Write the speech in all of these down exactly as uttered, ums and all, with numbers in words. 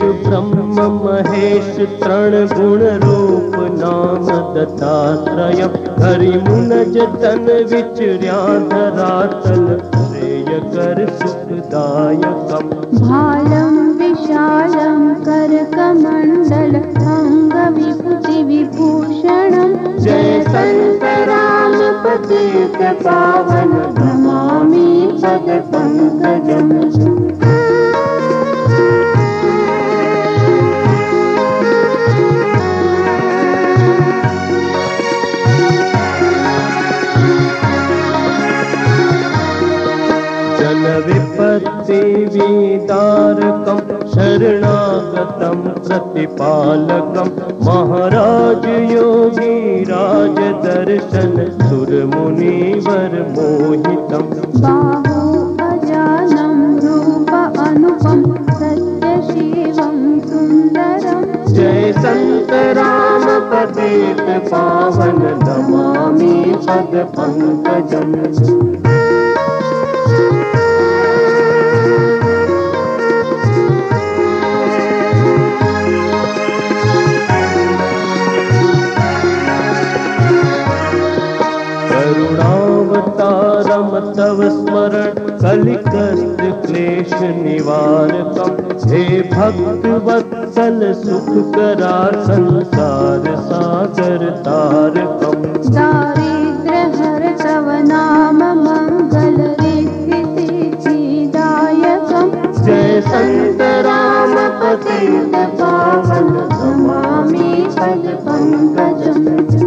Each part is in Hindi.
ब्रह्म महेश त्रण गुण रूप नाम दत्तात्रयम् हरि मुनज तन विचर्या धरातल श्रेय कर सुखदायकम् भालं विशालं करकमण्डल अंग विभूति विभूषणम् जय संत राम पतित पावन नमामि पद पंकजम्। जन विपत्ति विदारकम् शरणागतं प्रतिपालकम् महाराज योगी राज दर्शन सुर मुनिवर मोहितम् बाहु अजानं रूप अनुपम सत्य शिवं सुंदरम् जय संत राम पतित पावन नमामि पद पंकजम्। करुणावतारम तव स्मरण कलिकस्त क्लेश निवारकम् हे भक्त वत्सल सुख करा संसार सागर तारकम् दारिद्र्य हर तव नाम मंगल रिद्धि सिद्धिदायकम् जय संत राम पतित पावन नमामि पद पंकजम्।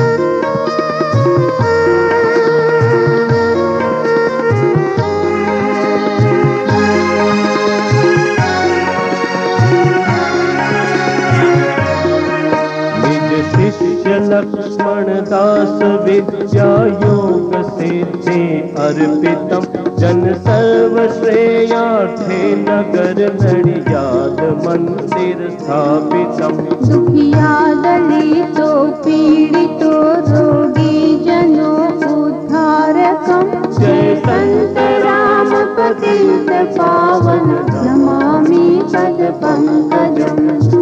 शिष्य लक्ष्मण दास विद्या योग सिद्धि अर्पितम् जन सर्व श्रेयार्थे नगर नडियाद मंदिर स्थापितम् दुखिया दलितो पीड़ितो रोगी जनों उद्धारकम् जय संत राम पतित पावन नमामि पद पंकजम्।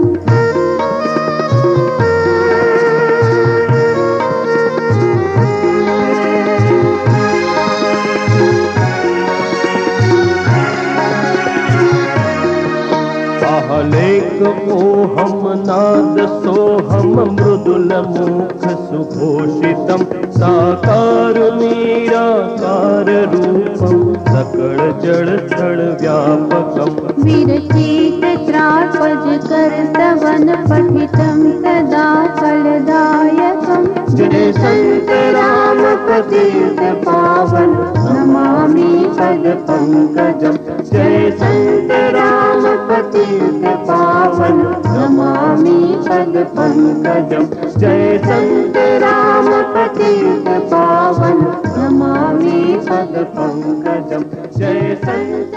लेक ओहम नाद सोहम मृदुल मुख सुघोषितम् साकार निराकार रूपम् सकल जड़ क्षण व्यापकम् विरचित त्रापज कर स्तवन पठितं सदा फलदायकम् जय संत राम पतित पावन नमामि पद पंकजम् जय संत राम पतित पावन नमामि पद पंकजम् जय संत राम पतित पावन नमामि पद पंकजम् जय संत